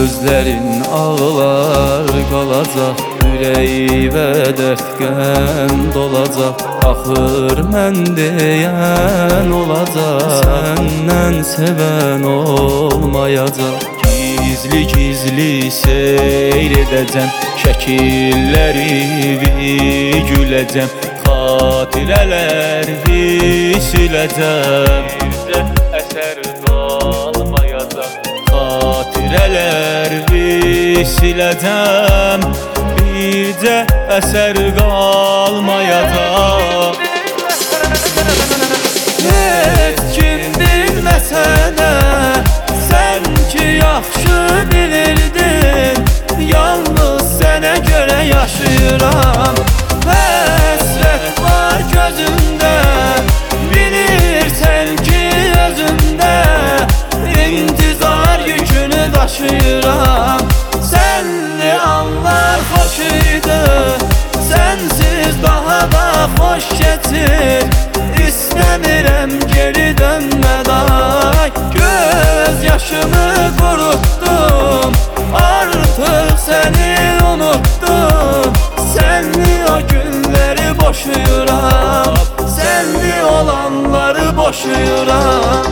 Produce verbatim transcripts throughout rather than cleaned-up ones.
Gözlerin ağlar qalacaq, ürəyivə dəfqən dolacaq. Axır mən deyən olacaq, səndən sevən olmayacaq. Gizli gizli seyr edəcəm, şəkilləri güləcəm, xatirələri siləcəm. Bizdə əsər qalmayacaq, xatirələri siləcəm, bircə əsər qalmayacaq. Heç kim bilməsə də sən ki yaxşı bilirdin, yalnız sənə görə yaşayıram. Həsrət var gözümdə, bilirsən ki özümdə, intizar yükünü daşıyıram. Sənli anlar xoş idi, sənsiz daha da xoş keçir. İstəmirəm geri dönməd ay, göz yaşımı qurutdum, artıq səni unutdum. Sənli o günləri boşuyuram, sənli olanları boşuyuram.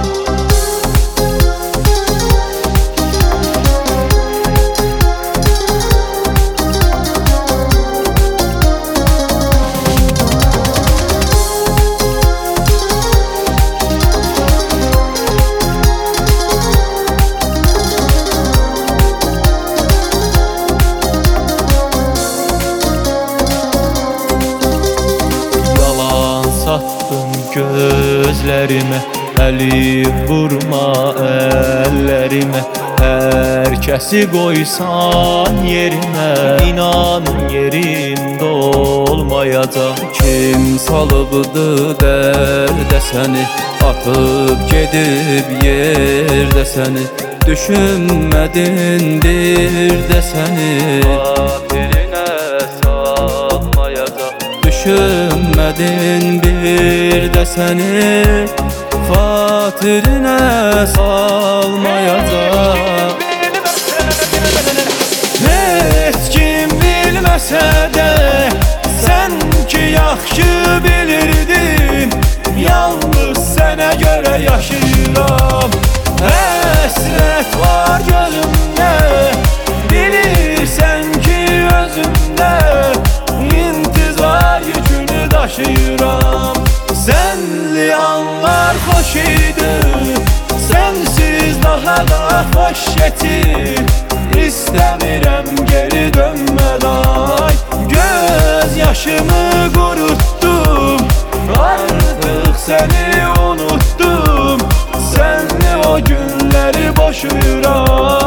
Sattın gözlərimə, əli vurma əllərimə. Hər kəsi qoysan yerimə, inan yerimdə olmayacaq. Kim salıbdı dərdə səni, atıb gedib yerdə səni. Düşünmədin bir də səni, xatirinə salmayacaq. Düşünmədin bir də səni, xatirinə salmayacaq. Heç kim bilməsə də sən ki yaxşı bilirdin, yalnız sənə görə yaşayıram. Həsrət var gözümdə, bilirsən ki özümdə, intizar yükünü daşıyıram. Sənli anlar xoş idi, sənsiz daha da xoş keçir. İstəmirəm geri dönməd ay, göz yaşımı qurutdum, artıq səni unutdum. Sənli o günləri boşuyuram.